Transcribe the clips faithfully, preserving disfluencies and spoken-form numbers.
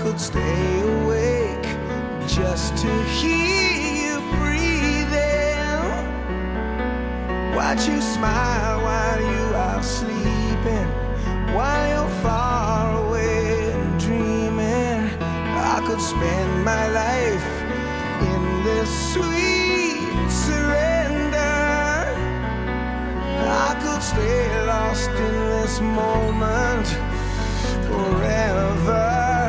could stay awake just to hear you breathing. Watch you smile while you are sleeping, while you're far away and dreaming. I could spend my life in this sweet surrender. I could stay lost in this moment forever.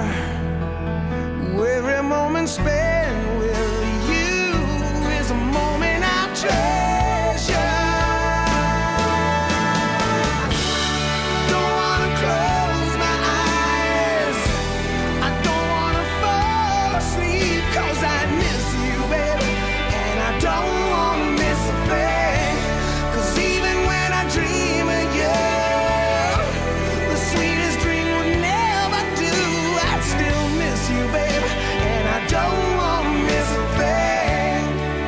Every moment spent with you is a moment I treasure. Don't wanna close my eyes, I don't wanna fall asleep, 'cause I miss you, baby, and I don't wanna miss a thing. 'Cause even when I dream of you, the sweetest dream would never do. I'd still miss you, baby, and I don't wanna miss a thing.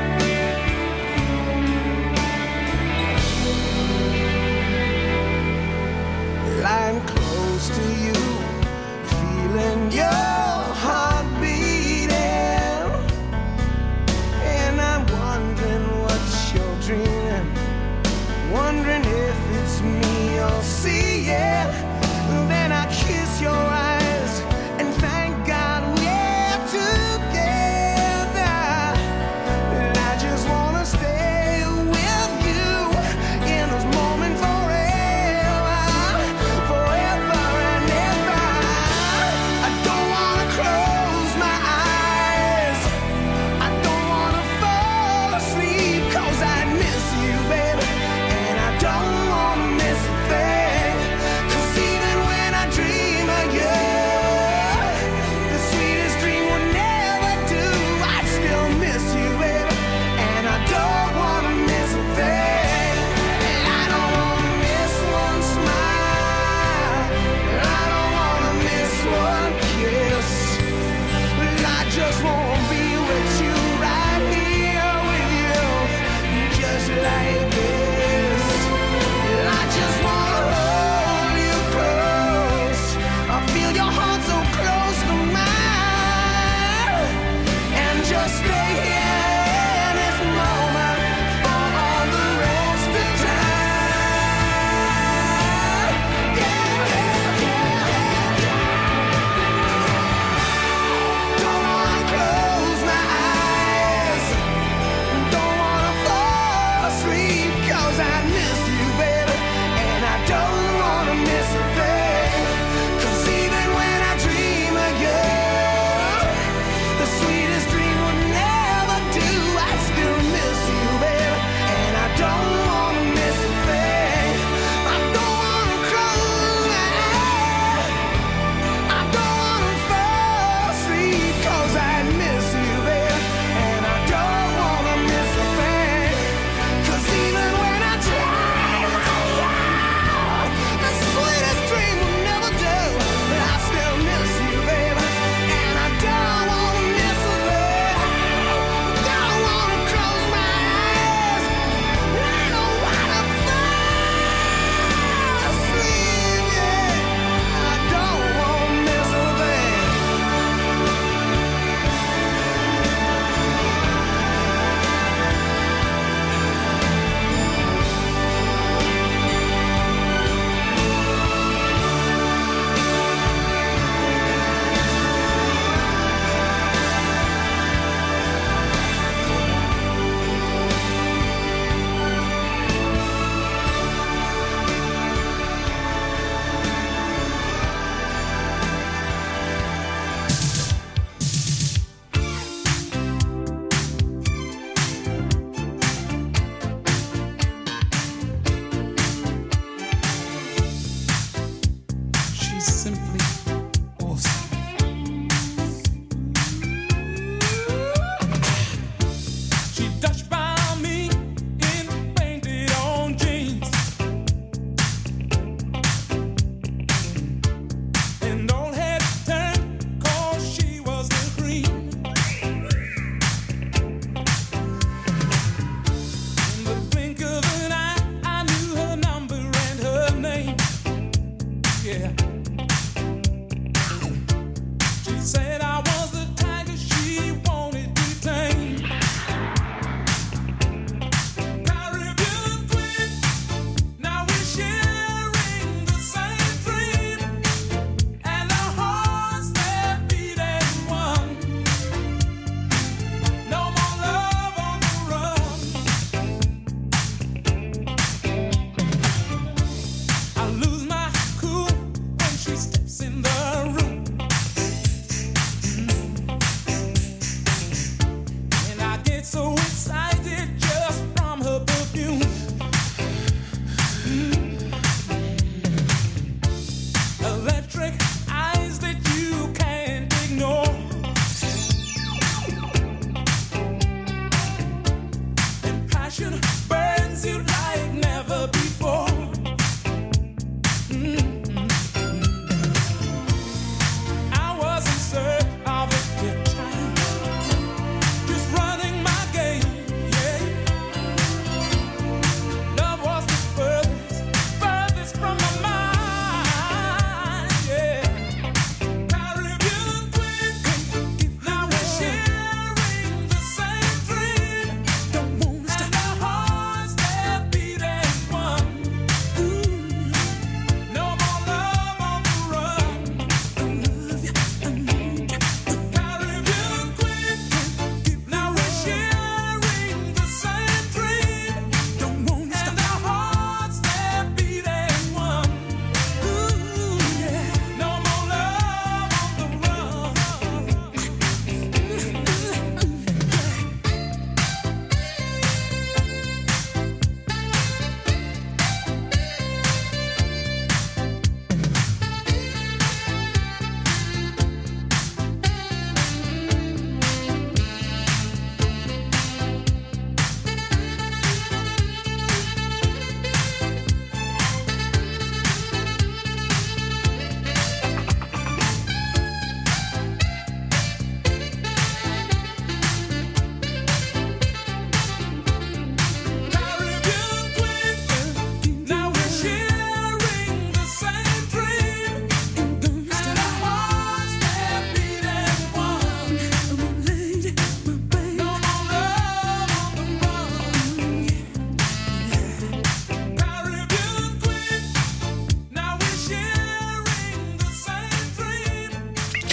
Lying close to you, feeling your heart beating, and I'm wondering what you're dreaming, wondering if it's me you're seeing. Then I kiss your eyes and thank God we're together. And I just wanna stay with you in this moment forever, forever and ever. I don't wanna close my eyes, I don't wanna fall asleep, 'cause I miss you, baby, and I don't wanna miss a thing. 'Cause even when I dream of you, the sweetest dream will never do. I still miss you, baby, and I don't wanna miss a thing. And I don't wanna miss one smile, and I don't wanna miss one kiss. I just wanna be with you, right here with you, just like this. I just wanna hold you close, I feel your heart so close to mine, and just stay here in this moment for all the rest of time. Yeah, yeah, yeah, yeah. Don't wanna close my eyes, don't wanna fall asleep, 'cause I miss you, baby, and I don't wanna miss a thing. 'Cause even when I dream of you, the sweetest dream would never do. I still miss you, baby, and I don't wanna miss a thing. I don't wanna close my eyes, I don't wanna fall asleep, 'cause I miss you, baby, and I don't wanna miss a thing. 'Cause even when I dream of you, the sweetest dream will never do. But I still miss you, baby, and I don't wanna miss a thing. Don't wanna close my eyes, and I don't wanna fall asleep, yeah. I don't wanna miss a thing. She's simply awesome. She touched by me in painted on jeans, and all had turned 'cause she was the cream. In the blink of an eye, I knew her number and her name. Yeah. She said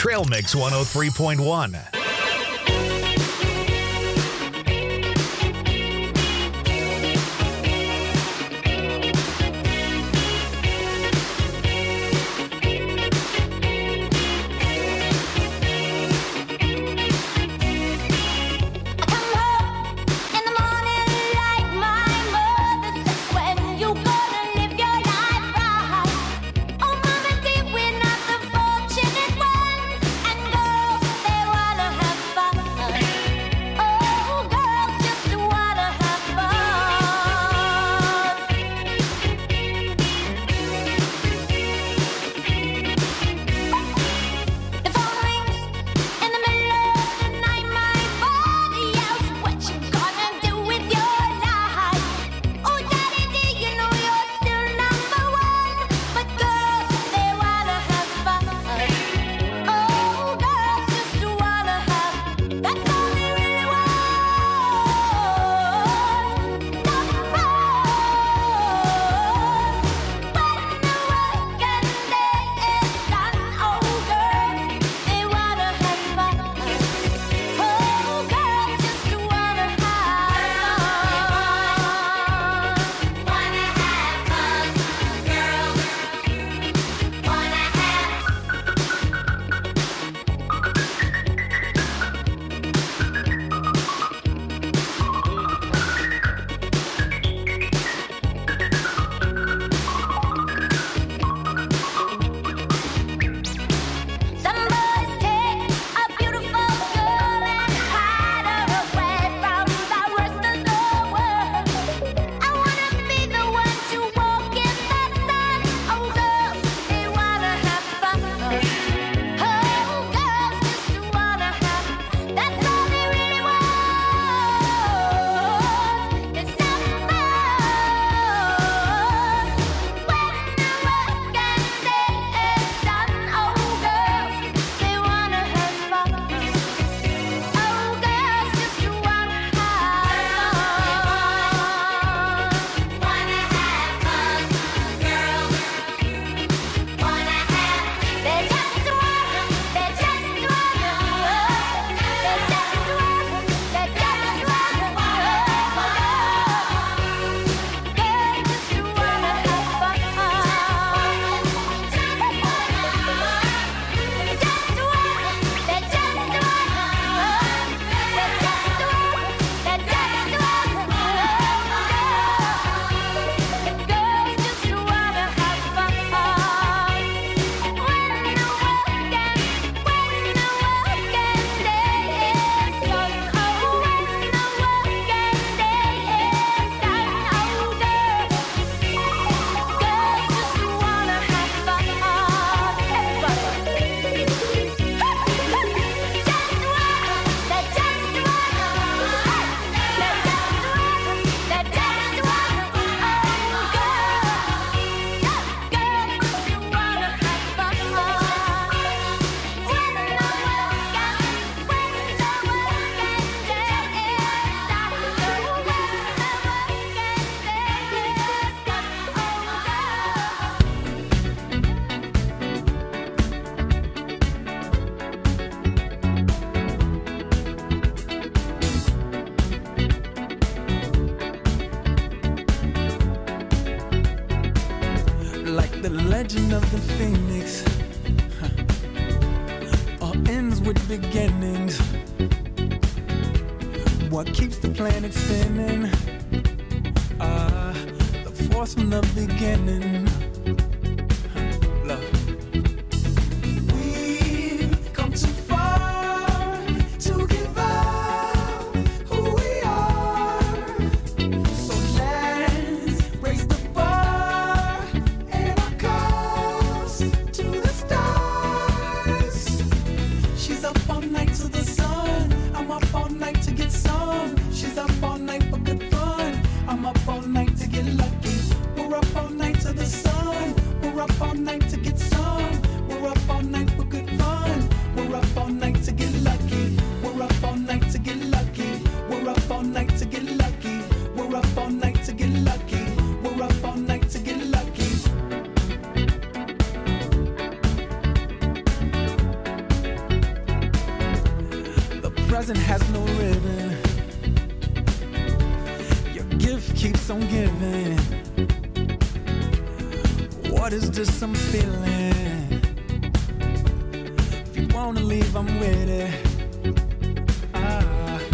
Trail Mix one oh three point one. legend of the phoenix huh. all ends with beginnings. What keeps the planet spinning? Ah, uh, the force from the beginning. Huh. Love. present has no ribbon. Your gift keeps on giving. What is this I'm feeling? If you wanna leave, I'm with it. Ah.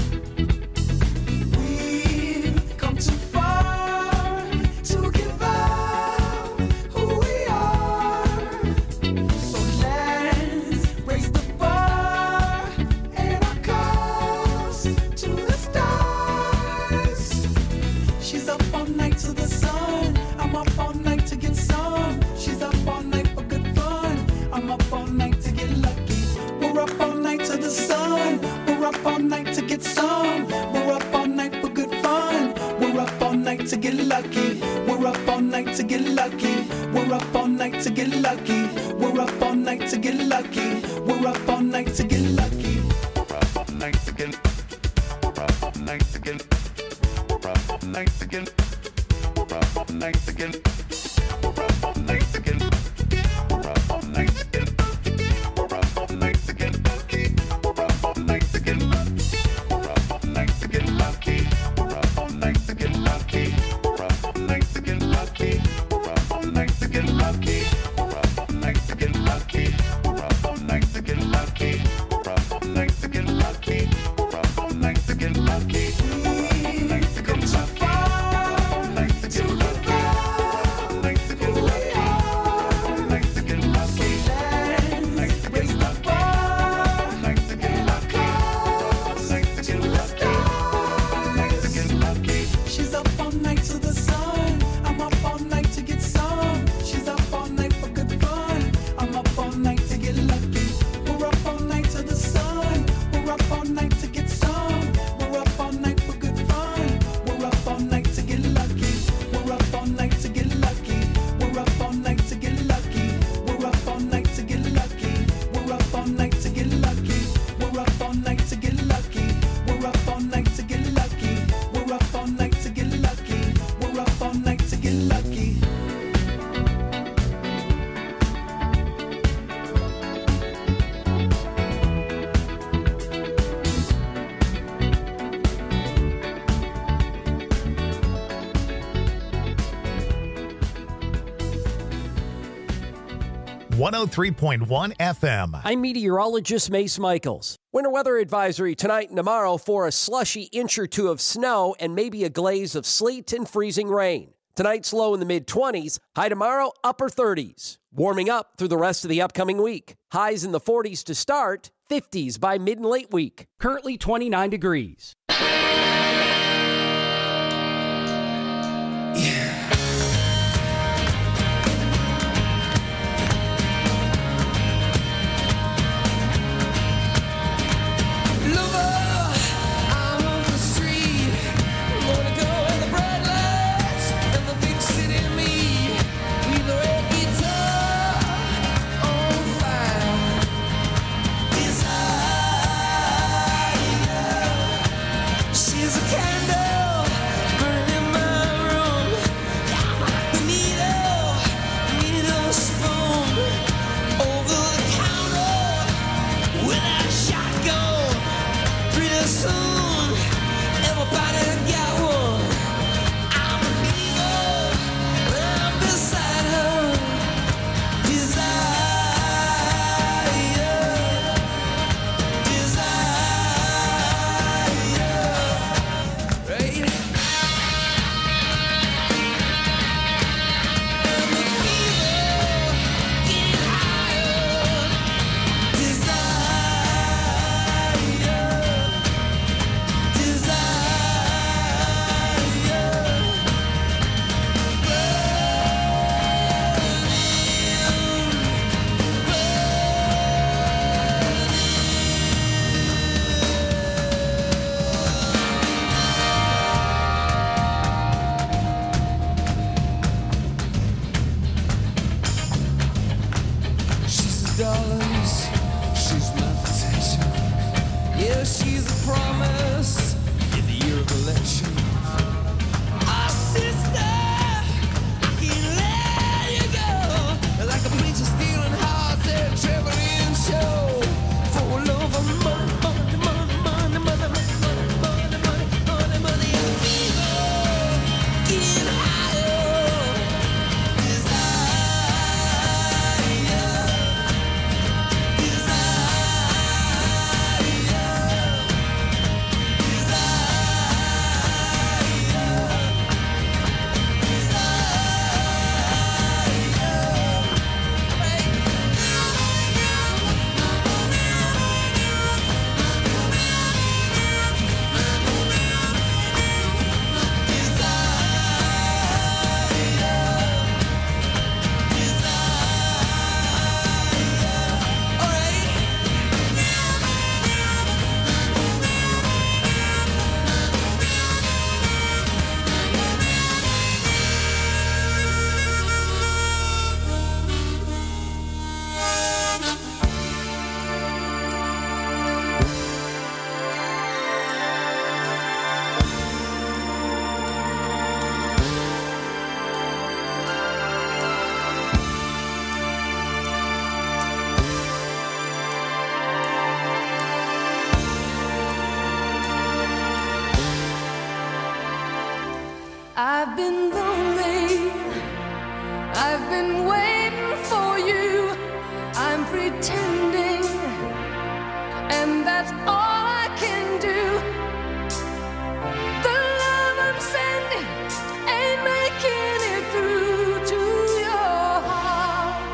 We've come too far to give up who we are. So let's raise the bar and our cups to the stars. She's up all night to the sun. I'm up all night to get some. She's up all night for good fun. I'm up all night to get lucky. We're up all night to the sun. We're up all night to get some. We're up all night for good fun. We're up all night to get lucky. We're up all night to get lucky. We're up all night to get lucky. We're up all night to get lucky. We're up all night to get lucky. We're up all night to get. We're up all night to get. We're up all night to get. We're up all night to get. We're up all night to get. We're up all night to get. We're up all night to get. We're up all night to get. We're up all night to get lucky. We're up all night to get lucky. We're up all night to get lucky. We're up all night to get lucky. We're up all night to get lucky. We're up all night to get lucky. We're up all night to get lucky. We're up all night to get lucky. Come too far to give up who we are. So let's raise the bar and our cups to the stars. She's up all night to the sun. I'm up all night to get some. She's up all night for good fun. I'm up all night to get lucky. We're up all night to the sun. We're up all night to get some. We're up all night for good fun. We're up all night to get lucky. We're up all night to get lucky. We're up all night to get lucky. We're up all night to get lucky. We're up all night to get lucky. We're up all night to get lucky. We're up all night to get lucky. We're up all night to get lucky. We're up all night to get lucky. one oh three point one F M. I'm meteorologist Mace Michaels. Winter weather advisory tonight and tomorrow for a slushy inch or two of snow and maybe a glaze of sleet and freezing rain. Tonight's low in the mid-twenties, high tomorrow upper thirties. Warming up through the rest of the upcoming week. Highs in the forties to start, fifties by mid and late week. Currently twenty-nine degrees. Money, money, money, money, money. I've been lonely. I've been waiting for you. I'm pretending, and that's all I can do. The love I'm sending ain't making it through to your heart.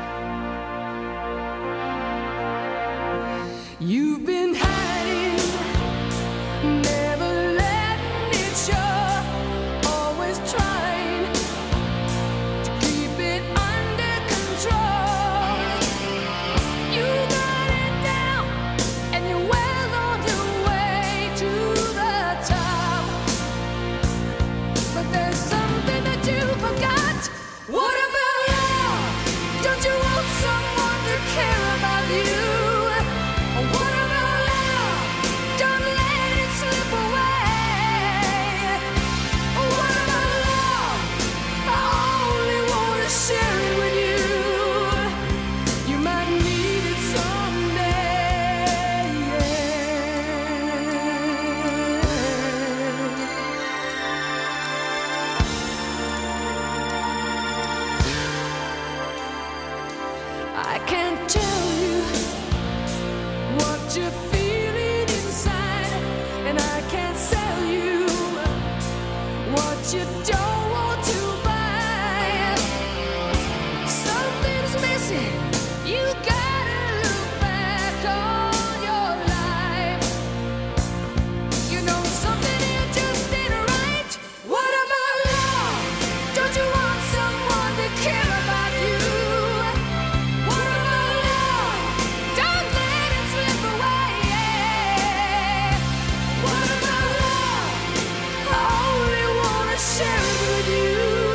You've been hiding, never letting it show, always trying to keep it under control. You got it down, and you're well on your way to the top. But there's something that you forgot. What about love? Don't you want someone to care about you? What about love? Don't let it slip away. What about love? I only want to share it with you. You might need it someday. I can't tell you what you're feeling inside, and I can't sell you what you don't want to buy. Something's missing. You gotta look back on your life. You know something here just ain't right. What about love? Don't you want someone to care about you? What about love? Don't let it slip away. What about love? I only wanna share it with you.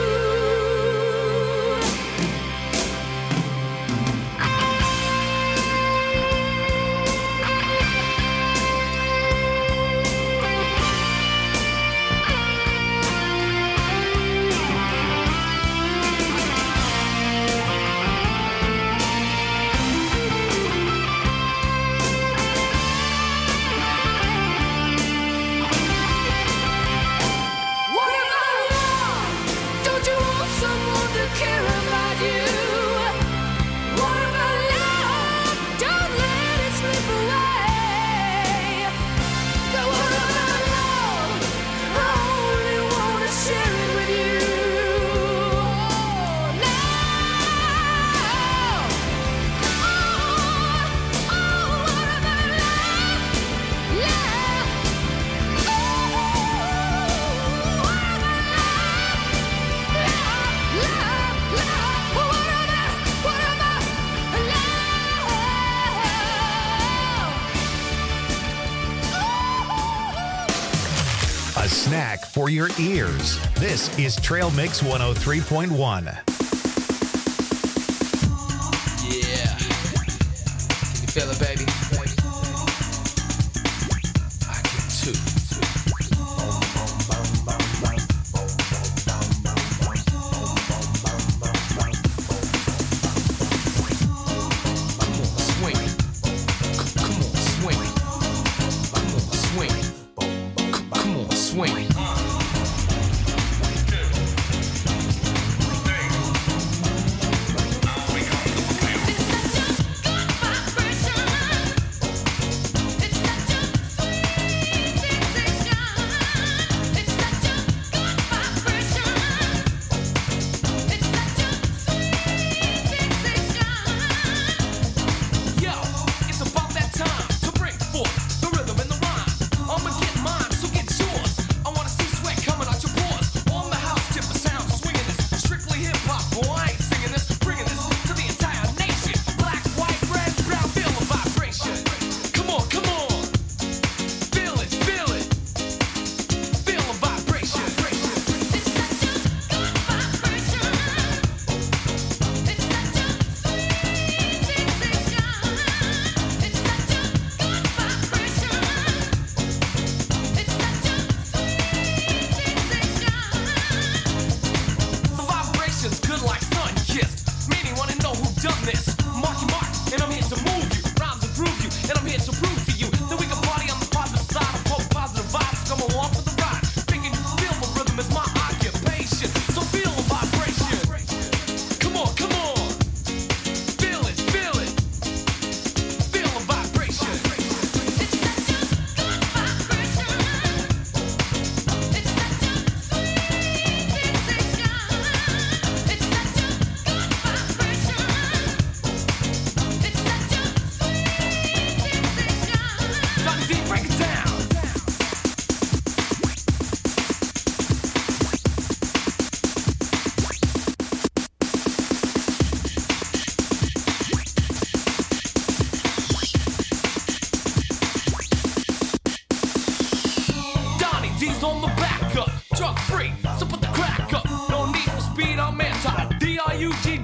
What about love? Don't you want someone to care about you? What about love? Don't let it slip away. What about love? I only wanna share it with you. Love. Oh, oh, what about love? Love. Oh, what about love? Love, love. What about, what about love? A snack for your ears. This is Trail Mix one oh three point one. Yeah. Can you feel it, baby? I can too. Come on, swing. C- Come on, swing. Come on, swing. C- Come on, swing.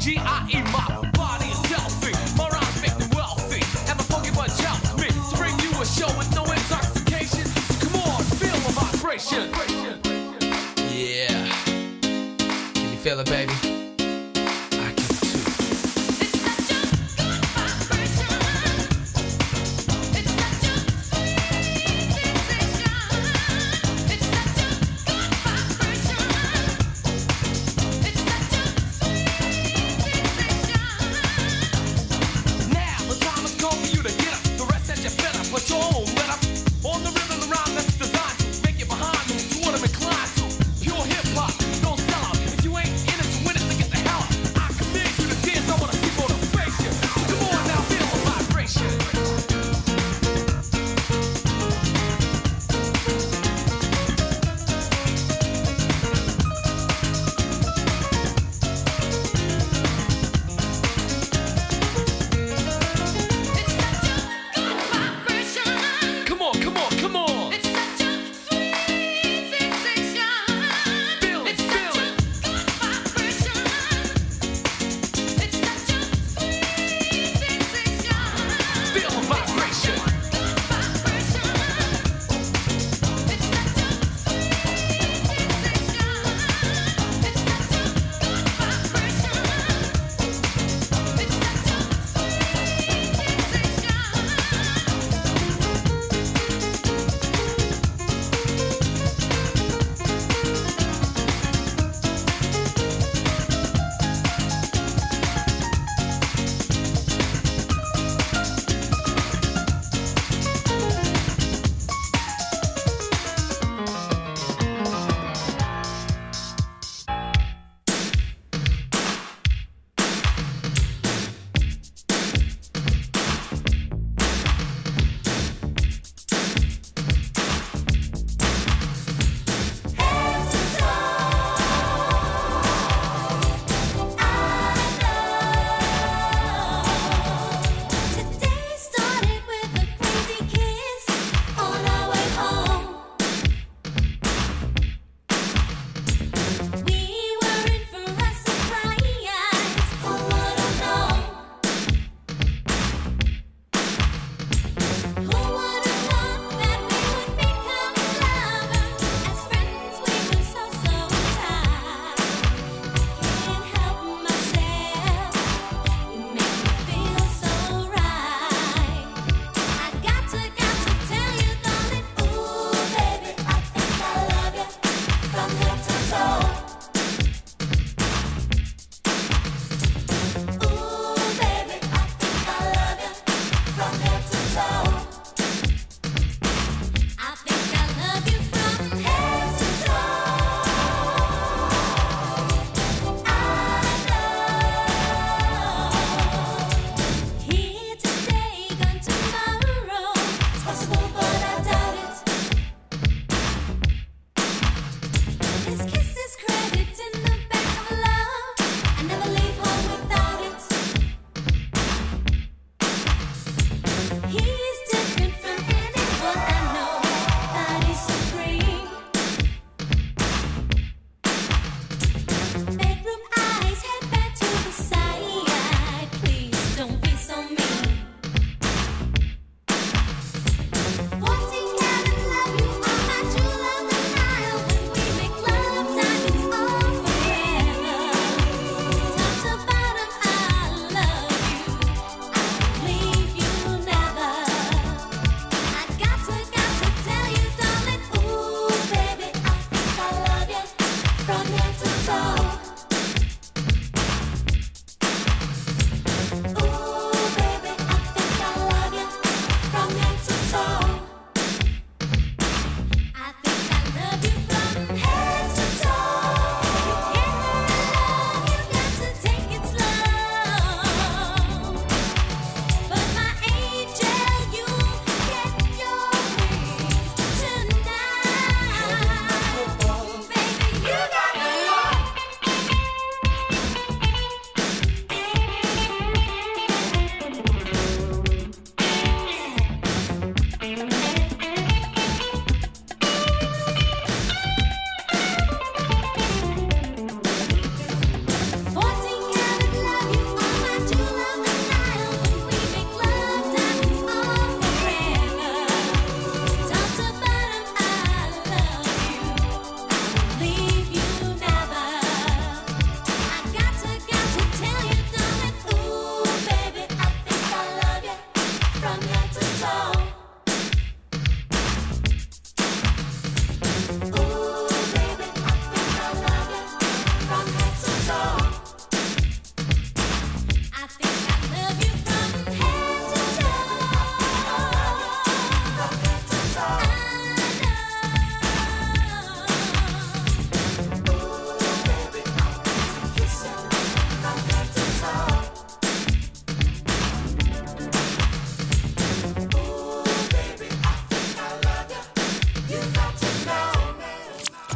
G I E, my body is healthy. My rhymes make me wealthy. And my funky bunch helps me to bring you a show with no intoxication. So come on, feel the vibration. Yeah. Can you feel it, baby? I can too. It's such a good vibration. It's such a sweet sensation. It's such a good vibration. It's such a sweet sensation. Now the time has come for you to get up. The rest that you fed up, but you won't let up. On the rhythm, the rhyme that's designed to make you behind moves to what I'm inclined to. Pure hip hop, don't sell out. If you ain't in it to win it,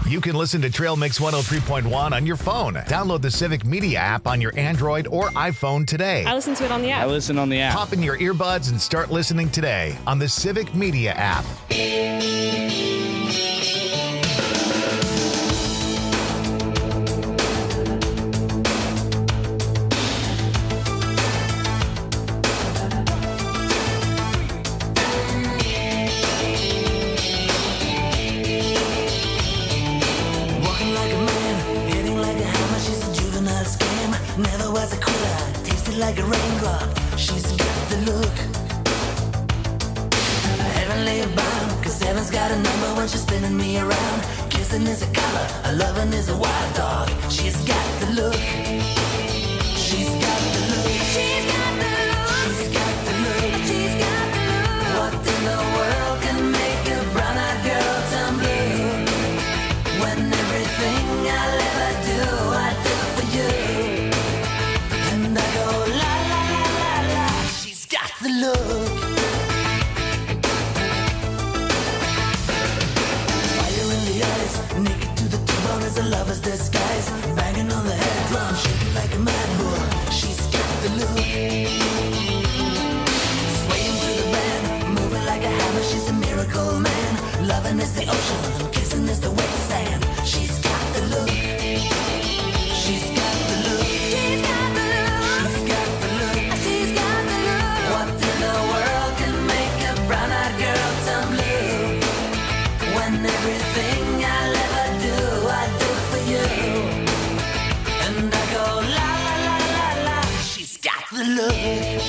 You can listen to Trail Mix one oh three point one on your phone. Download the Civic Media app on your Android or iPhone today. I listen to it on the I app. listen on the app. Pop in your earbuds and start listening today on the Civic Media app. Walking like a man, hitting like a hammer. She's a juvenile scam. Never was a quitter, tasted like a raindrop. She's got the look. Heavenly bound, cause heaven's got a number when she's spinning me around. Kissing is a color, a loving is a wild dog. She's got the look. She's got the look. She's got the look. She's got the look. She's got the look. What in the world can make a brown-eyed girl turn blue? When everything I'll ever do, I do for you. And I go la la la la la. She's got the look. Fire in the eyes, naked to the bone as a lover's disguise. Banging on the head drum, shaking like a mad bull. She's got the look. Swaying through the band, moving like a hammer. She's a miracle man. Loving is the ocean, kissing is the wet sand. She's got the look. She's got the look. She's got the look. She's got the look. She's got the look. What in the world can make a brown-eyed girl turn blue? When everything I'll ever do, I do for you. And I go la la la la la. She's got the look.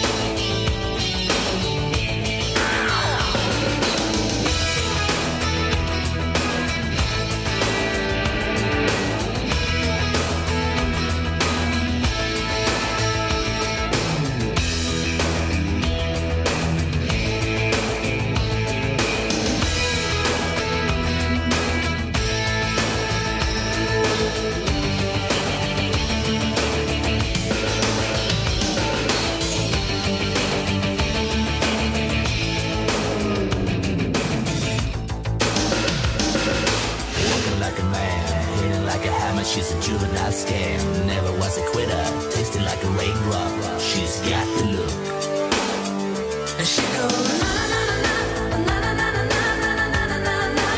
Walking like a man, hitting like a hammer. She's a juvenile scam. Never was a quitter, tasting like a raindrop. She's got the look. And she goes na na na na na na na na na na na na na na.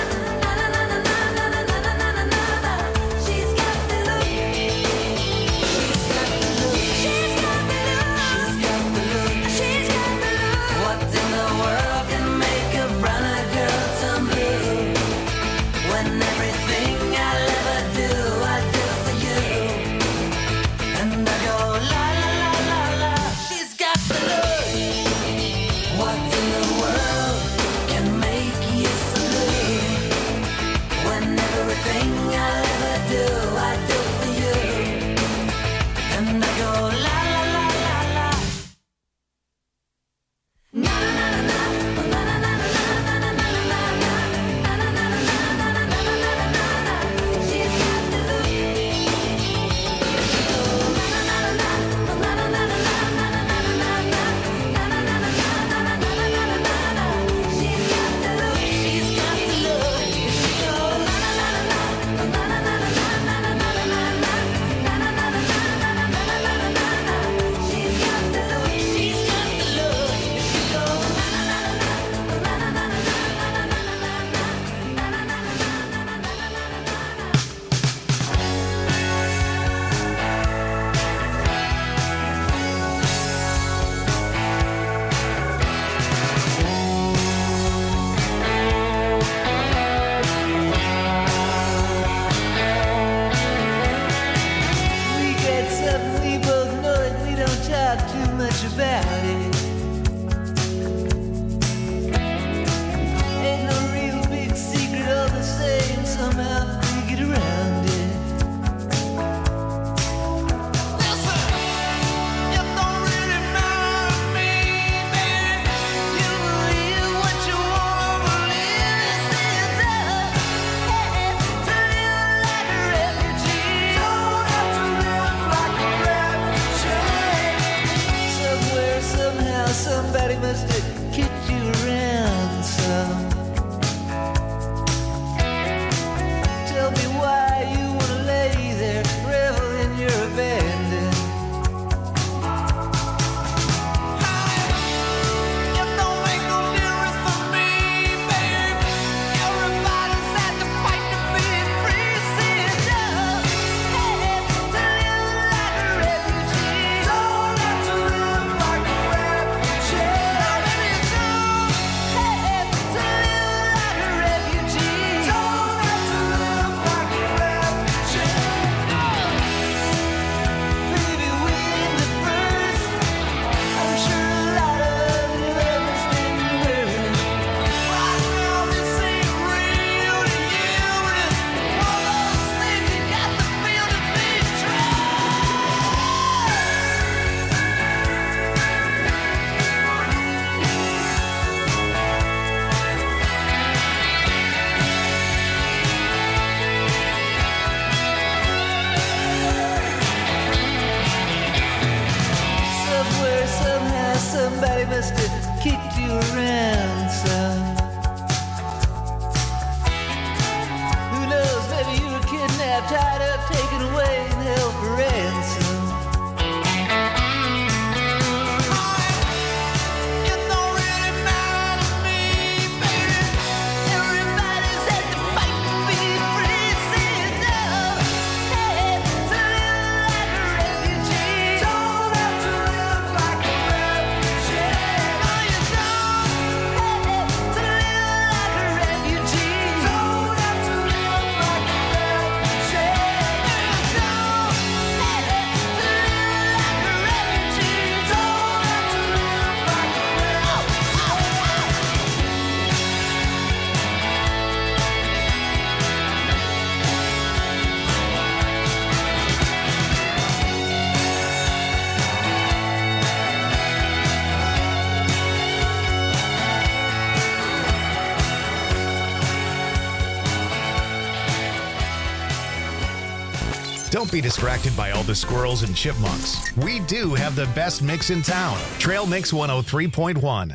She's got the look. She's got the look. She's got the look. She's got the look. She's got the look. What in the world can make a brown-eyed girl turn blue? When everything I'll ever do, I do for you. And I go la la la la la. She's got the look. What in the world can make you so blue? When everything I'll ever do, I do for you. And I go la la la la la. Na na na na na na na na na na na na. She's got the look. She's got the look. She's got the look. She's got the look. We get something we both know and we don't talk too much about it. Ain't no real big secret, all the same, somehow we get around it. Listen, you don't really matter to me, man. You believe what you want to believe. It's up, hey, to live like a refugee. Don't have to live like a refugee. Somewhere, somehow, somebody must have kicked you around some. Tell me Somebody must have kicked you around some. Who knows, maybe you were kidnapped, tied up, taken away, and held for ransom. Don't be distracted by all the squirrels and chipmunks. We do have the best mix in town. Trail Mix one oh three point one.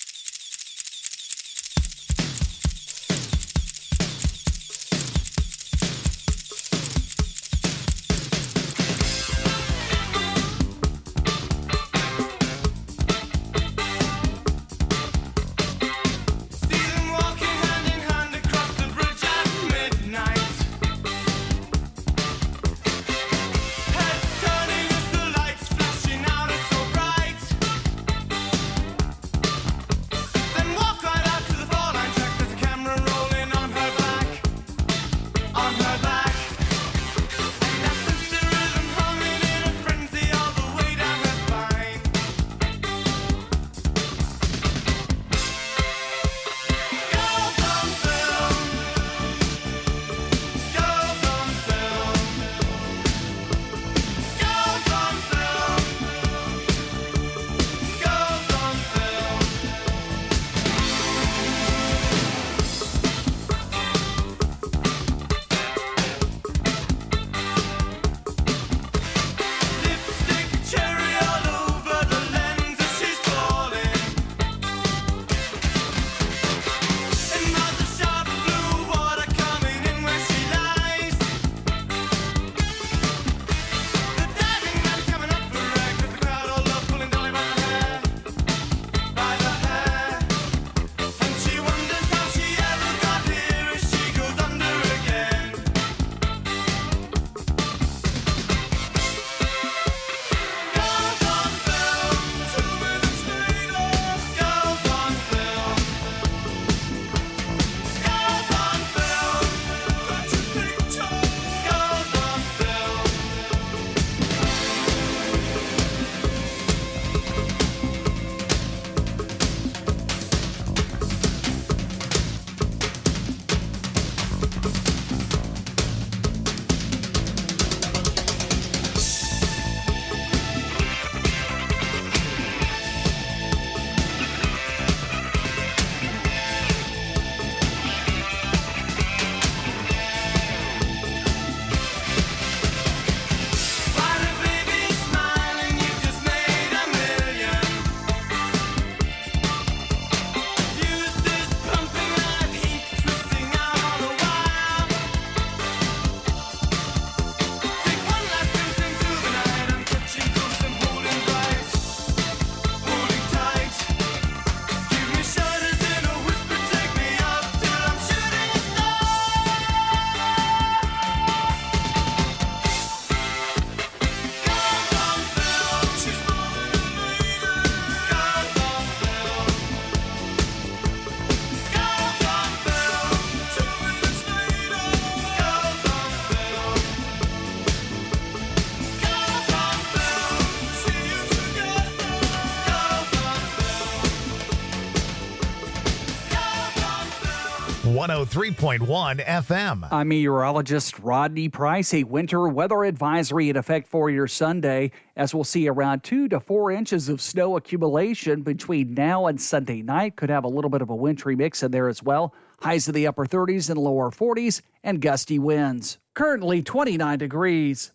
one oh three point one F M. I'm meteorologist Rodney Price. A winter weather advisory in effect for your Sunday, as we'll see around two to four inches of snow accumulation between now and Sunday night. Could have a little bit of a wintry mix in there as well. Highs in the upper thirties and lower forties, and gusty winds. Currently twenty-nine degrees.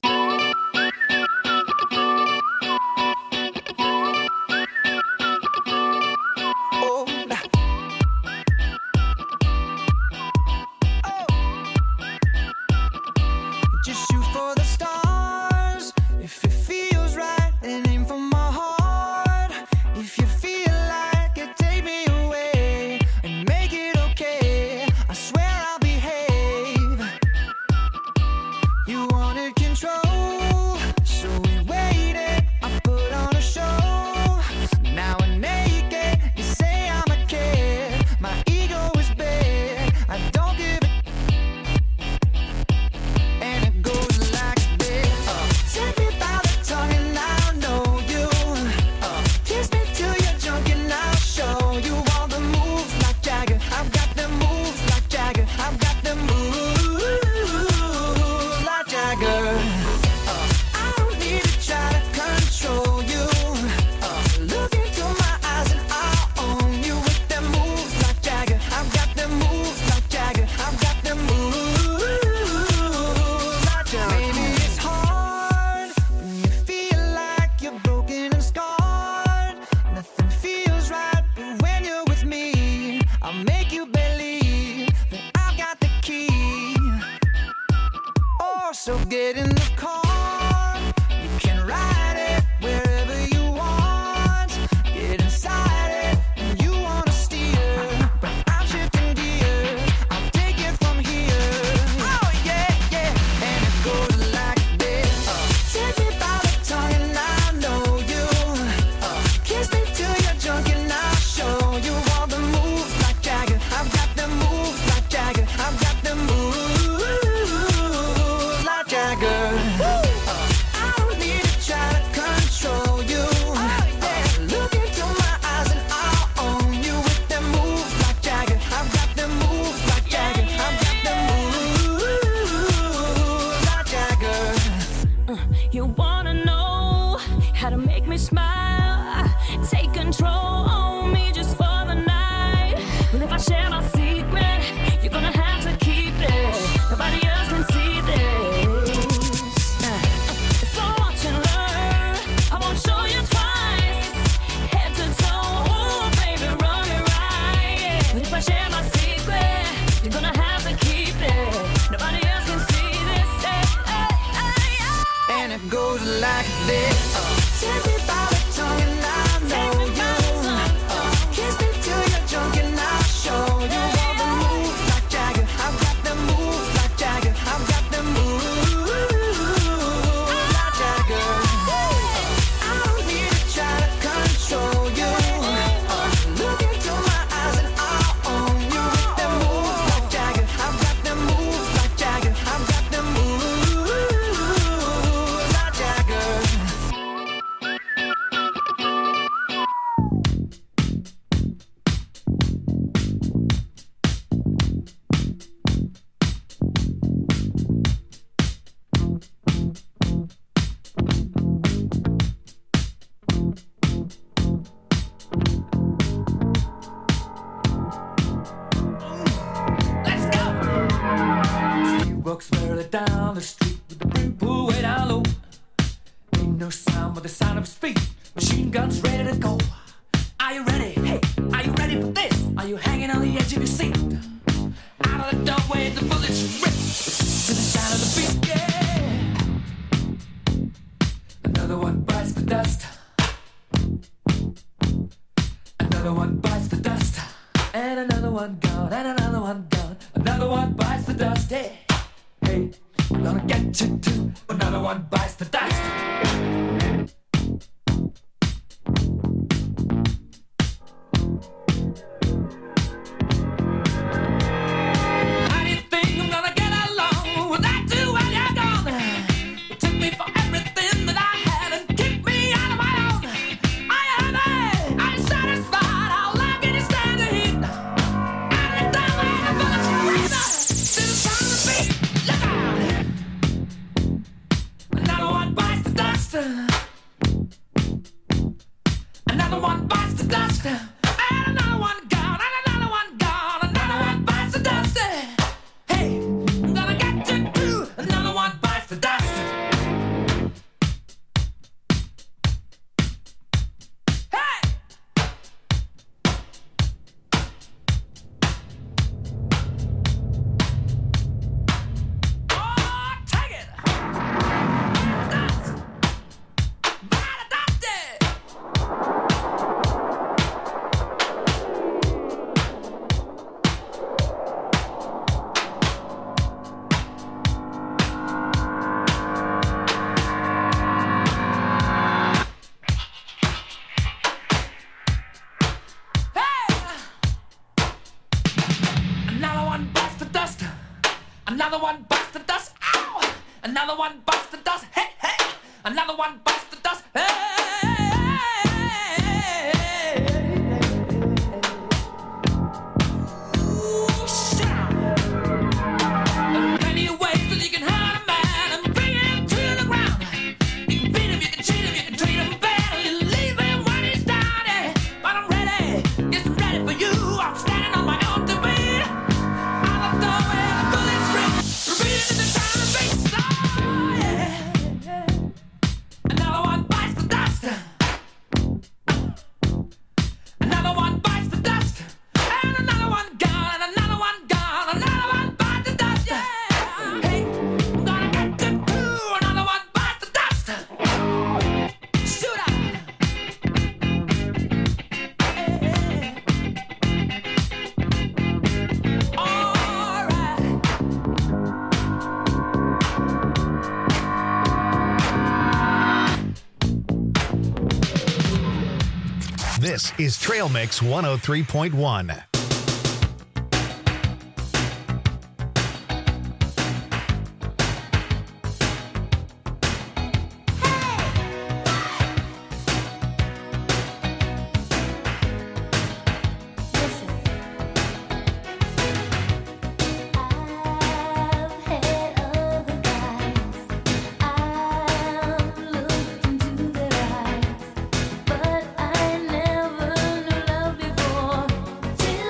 folks barely down the street with the brim pull way down low. Ain't no sound but the sound of his feet. Machine guns ready to go. Are you ready? Hey, are you ready for this? Are you hanging on the edge of your seat? Out of the doorway, the bullets rip to the sound of the beat. Yeah. Another one bites the dust. Another one bites the dust. And another one gone. And another one gone. Another one bites the dust. Hey, hey, I'm gonna get you too. Another one bites the dust. How do you think I'm gonna get along without you when you're gone? You took me for everything that I had and kicked me out of my own. Are you happy? Are you satisfied? How long can you stand the heat? Out of the doorway, the bullets rip to the sound of the beat. Look out! Another one bites the dust. Another one bites the dust. And another one gone. And another one gone. Another one bites the dust. Hey, I'm gonna get you too. Another one bites the dust. Hey! Oh, take it! Dust! By the dusty! Hey! Another one bites the dust. Another one bites the dust. Ow! Another one bites the dust. Hey, hey! Another one bites the dust. Hey! Ooh, shout! There are plenty of ways that you can hurt a man and bring him to the ground. You can beat him, you can cheat him, you can treat him bad, or you leave him when he's down. Yeah. But I'm ready, yes, I'm ready for you. I'm standing on my own two feet. Out the doorway, the bullets rip, repeating the sound of the beat. Oh, yeah. Another one bites the dust. Another one bites the dust. And another one gone. And another one gone. Another one bites the dust. Yeah. Hey, I'm gonna get you too. Another one bites the dust. Shoot out. All right. This is Trail Mix one oh three point one. But I never knew love before till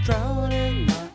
drowning my